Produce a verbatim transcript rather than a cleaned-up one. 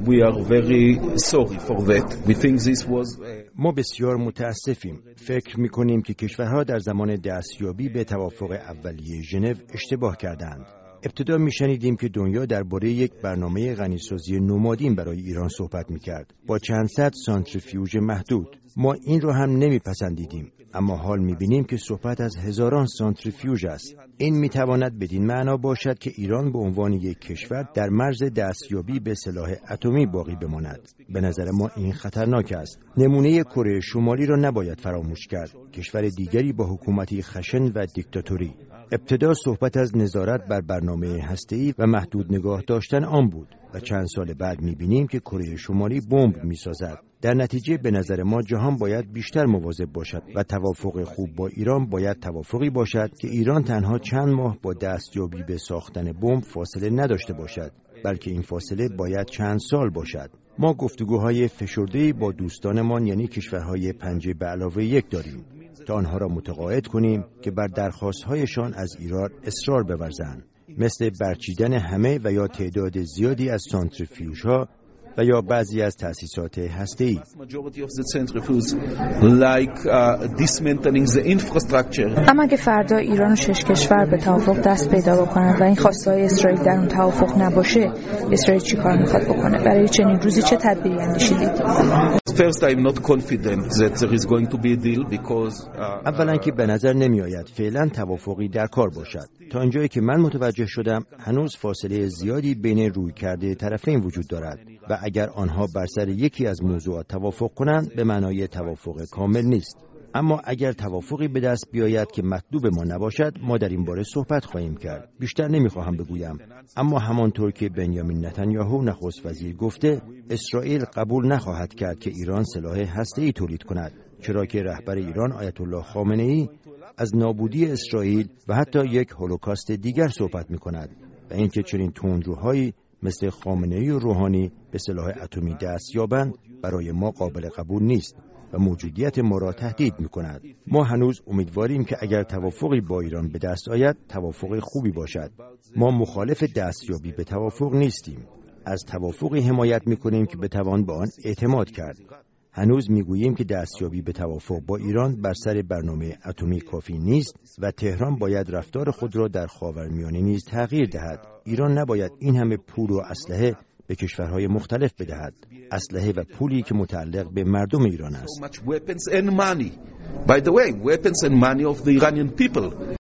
We are very sorry for that. We think this was ما بسیار متاسفیم. فکر می‌کنیم که کشورها در زمان دستیابی به توافق اولیه ژنو اشتباه کردند. ابتدا میشنیدیم که دنیا درباره یک برنامه غنیسازی نمادین برای ایران صحبت میکرد با چند صد سانتریفیوژ محدود. ما این رو هم نمیپسندیدیم، اما حال میبینیم که صحبت از هزاران سانتریفیوژ است. این میتواند بدین معنا باشد که ایران به عنوان یک کشور در مرز دستیابی به سلاح اتمی باقی بماند. به نظر ما این خطرناک است. نمونه کره شمالی را نباید فراموش کرد، کشور دیگری با حکومتی خشن و دیکتاتوری. ابتدا صحبت از نظارت بر برنامه هسته‌ای و محدود نگاه داشتن آن بود و چند سال بعد می‌بینیم که کره شمالی بمب می‌سازد. در نتیجه به نظر ما جهان باید بیشتر مواظب باشد و توافق خوب با ایران باید توافقی باشد که ایران تنها چند ماه با دستیابی به ساختن بمب فاصله نداشته باشد، بلکه این فاصله باید چند سال باشد. ما گفتگوهای فشرده‌ای با دوستانمان یعنی کشورهای پنجه به علاوه یک داریم تا آنها را متقاعد کنیم که بر درخواست‌هایشان از ایران اصرار بورزند، مثل برچیدن همه و یا تعداد زیادی از سانتریفیوژها و یا بعضی از تأسیسات هسته‌ای. اما اگه فردا ایران و شش کشور به توافق دست پیدا بکنند و این خواسته‌های اسرائیل در اون توافق نباشه، اسرائیل چی کار میخواد بکنه؟ برای چنین روزی چه تدبیری اندیشیدید؟ اولا که به نظر نمی آید فعلا توافقی در کار باشد. تا اینجایی که من متوجه شدم هنوز فاصله زیادی بین رویکرد طرفین وجود دارد و اگر آنها بر سر یکی از موضوعات توافق کنند به معنای توافق کامل نیست. اما اگر توافقی به دست بیاید که مطلوب ما نباشد، ما در این باره صحبت خواهیم کرد. بیشتر نمیخواهم بگویم، اما همانطور که بنیامین نتانیاهو نخست وزیر گفته، اسرائیل قبول نخواهد کرد که ایران سلاح هسته‌ای تولید کند، چرا که رهبر ایران آیت الله خامنه‌ای از نابودی اسرائیل و حتی یک هولوکاست دیگر صحبت می‌کند و اینکه چنین تندروهایی مثل خامنه‌ای و روحانی به سلاح اتمی دست یابند برای ما قابل قبول نیست و موجودیت ما را تهدید می‌کند. ما هنوز امیدواریم که اگر توافقی با ایران به دست آید توافق خوبی باشد. ما مخالف دستیابی به توافق نیستیم. از توافقی حمایت می‌کنیم که بتوان به آن اعتماد کرد. هنوز میگوییم که دستیابی به توافق با ایران بر سر برنامه اتمی کافی نیست و تهران باید رفتار خود را در خاورمیانه نیز تغییر دهد. ایران نباید این همه پول و اسلحه به کشورهای مختلف بدهد. اسلحه و پولی که متعلق به مردم ایران است.